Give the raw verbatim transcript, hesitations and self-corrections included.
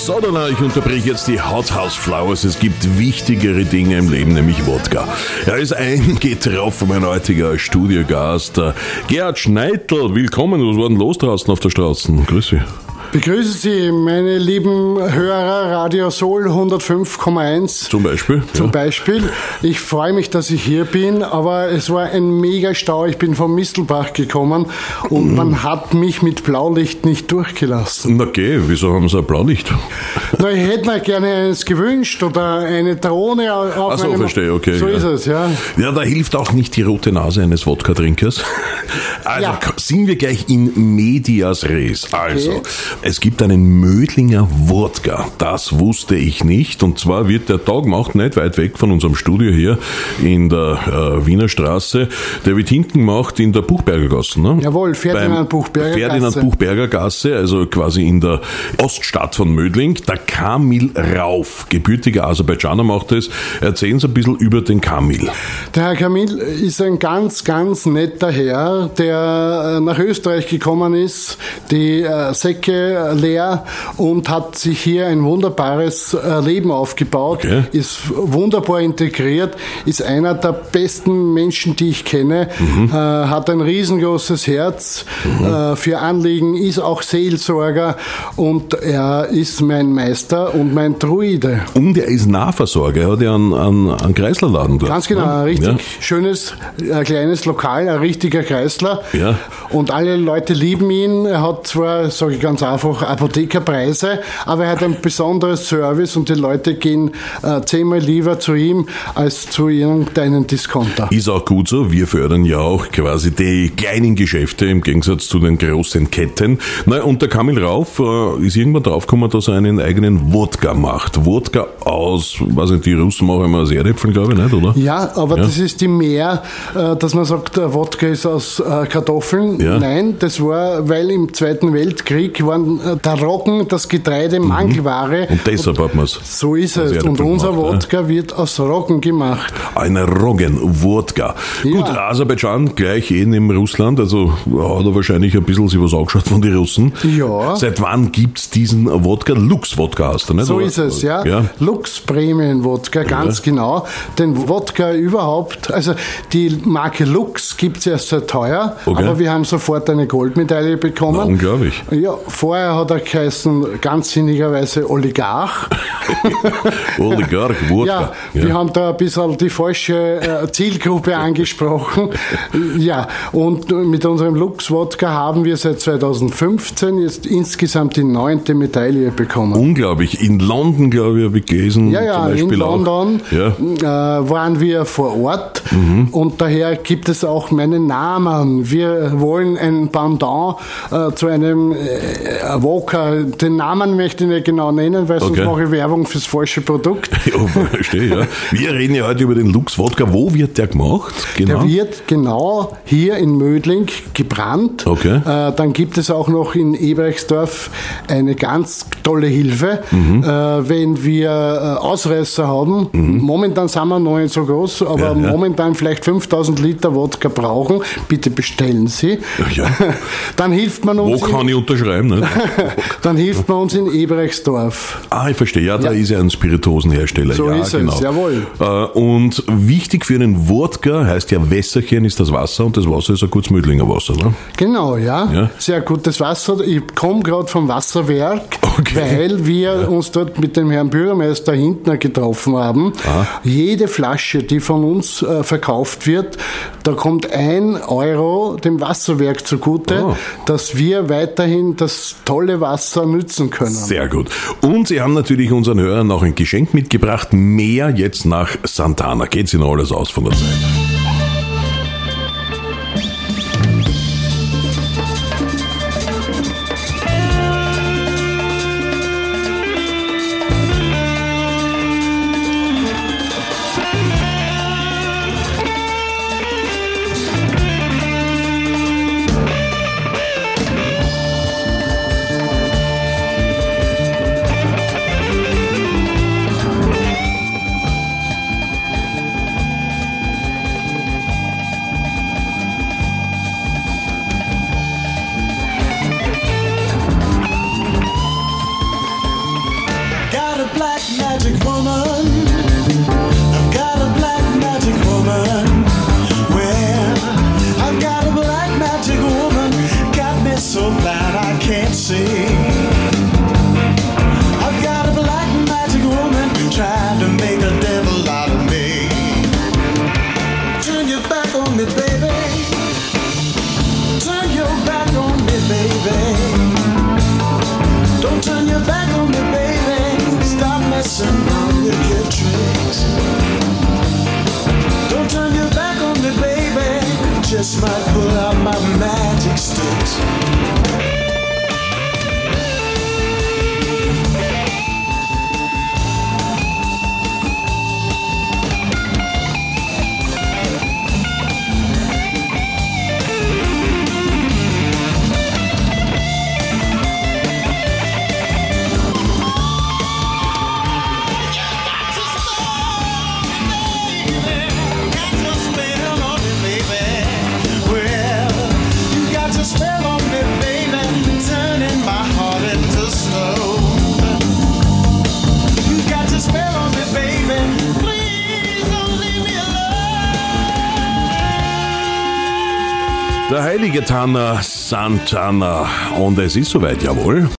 So, dann ich unterbreche jetzt die Hot House Flowers. Es gibt wichtigere Dinge im Leben, nämlich Wodka. Er ist eingetroffen, mein heutiger Studiogast, Gerhard Schneidl. Willkommen, was war denn los draußen auf der Straße? Grüß dich. Begrüße Sie, meine lieben Hörer, Radio Soul hundertfünf Komma eins. Zum Beispiel? Zum ja. Beispiel. Ich freue mich, dass ich hier bin, aber es war ein mega Stau. Ich bin vom Mistelbach gekommen und mhm. man hat mich mit Blaulicht nicht durchgelassen. Na geh, wieso haben Sie ein Blaulicht? Na, ich hätte mir gerne eines gewünscht oder eine Drohne auf Ach so, meinem... verstehe, okay. So ja. ist es, ja. Ja, da hilft auch nicht die rote Nase eines Wodka-Trinkers. Also ja. sind wir gleich in medias res. Also, okay. Es gibt einen Mödlinger Wodka. Das wusste ich nicht. Und zwar wird der Tag gemacht, nicht weit weg von unserem Studio hier in der äh, Wiener Straße. Der wird hinten gemacht in der Buchberger Gasse. Ne? Jawohl, Ferdinand Buchberger Gasse. Ferdinand Buchberger Gasse, also quasi in der Oststadt von Mödling. Der Kamil Rauf, gebürtiger Aserbaidschaner, macht es. Erzählen Sie ein bisschen über den Kamil. Der Herr Kamil ist ein ganz, ganz netter Herr, der nach Österreich gekommen ist, die äh, Säcke leer und hat sich hier ein wunderbares äh, Leben aufgebaut, okay. Ist wunderbar integriert, ist einer der besten Menschen, die ich kenne, mhm. äh, hat ein riesengroßes Herz mhm. äh, für Anliegen, ist auch Seelsorger und er ist mein Meister und mein Druide. Und er ist Nahversorger, er hat ja einen, einen, einen Kreislerladen dort. Ganz genau, ja? ein richtig ja. schönes, ein kleines Lokal, ein richtiger Kreisler. Ja. Und alle Leute lieben ihn. Er hat zwar, sage ich ganz einfach, Apothekerpreise, aber er hat ein besonderes Service und die Leute gehen äh, zehnmal lieber zu ihm als zu irgendeinem Discounter. Ist auch gut so. Wir fördern ja auch quasi die kleinen Geschäfte im Gegensatz zu den großen Ketten. Na, und der Kamil Rauf äh, ist irgendwann draufgekommen, dass er einen eigenen Wodka macht. Wodka aus, weiß nicht, die Russen machen immer Seeräpfeln, glaube ich, nicht, oder? Ja, aber ja. das ist die mehr, äh, dass man sagt, der Wodka ist aus äh, Kartoffeln. Ja. Nein, das war, weil im Zweiten Weltkrieg waren äh, der Roggen, das Getreide, mhm. Mangelware. Und deshalb hat man es. So ist es. Und unser gemacht, Wodka ja. wird aus Roggen gemacht. Ein Roggen-Wodka. Ja. Gut, Aserbaidschan gleich eh neben Russland, also hat er wahrscheinlich ein bisschen sich was angeschaut von den Russen. Ja. Seit wann gibt's diesen Wodka? Lux-Wodka hast du, nicht? So Oder? ist es, ja. ja. Lux-Prämien-Wodka, ganz ja. genau. Den Wodka überhaupt, also die Marke Lux gibt's erst sehr teuer, okay. aber wir haben sofort eine Goldmedaille bekommen. Na, unglaublich. Ja, vorher hat er geheißen, ganz sinnigerweise Oligarch. Oligarch, Wodka. Ja, ja, wir haben da ein bisschen die falsche äh, Zielgruppe angesprochen. Ja, und mit unserem Lux-Wodka haben wir seit zweitausendfünfzehn jetzt insgesamt die neunte Medaille bekommen. Unglaublich. In London, glaube ich, habe ich gelesen. Ja, ja, zum Beispiel in London ja. äh, waren wir vor Ort mhm. und daher gibt es auch meinen Namen. Wir wollen ein Pendant äh, zu einem äh, Wodka. Den Namen möchte ich nicht genau nennen, weil sonst okay. mache ich Werbung fürs falsche Produkt. Ja, verstehe, ja. Wir reden ja heute über den Lux-Wodka. Wo wird der gemacht? Genau. Der wird genau hier in Mödling gebrannt. Okay. Äh, dann gibt es auch noch in Ebrechtsdorf eine ganz tolle Hilfe. Mhm. Äh, wenn wir äh, Ausreißer haben, mhm. momentan sind wir noch nicht so groß, aber ja, ja. momentan vielleicht fünftausend Liter Wodka brauchen, bitte bestellen Sie. Ja. Dann hilft man uns. Wo kann ich unterschreiben? Ne? Dann hilft man uns in Ebrechtsdorf. Ah, ich verstehe. Ja, da ja. ist ja ein Spirituosenhersteller. So ja, ist genau. es, jawohl. Und wichtig für einen Wodka heißt ja Wässerchen ist das Wasser und das Wasser ist ein gutes Mödlinger Wasser, ne? Genau, ja. ja. Sehr gutes Wasser. Ich komme gerade vom Wasserwerk, okay. weil wir ja. uns dort mit dem Herrn Bürgermeister Hintner getroffen haben. Aha. Jede Flasche, die von uns äh, verkauft wird, da kommt ein Euro dem Wasserwerk zugute, oh. dass wir weiterhin das tolle Wasser nützen können. Sehr gut. Und Sie haben natürlich unseren Hörern noch ein Geschenk mitgebracht. Mehr jetzt nach Santana. Geht Ihnen alles aus von der Zeit. black magic woman. I've got a black magic woman. Well, I've got a black magic woman. Got me so blind I can't see. I've got a black magic woman trying to make a devil out of me. Turn your back on me, baby. Turn your back on me, baby. Don't turn your back on me, baby. Stop messing around with your tricks. Don't turn your back on me, baby. Just might pull out my magic sticks. Der heilige Tanner Santana. Und es ist soweit, jawohl.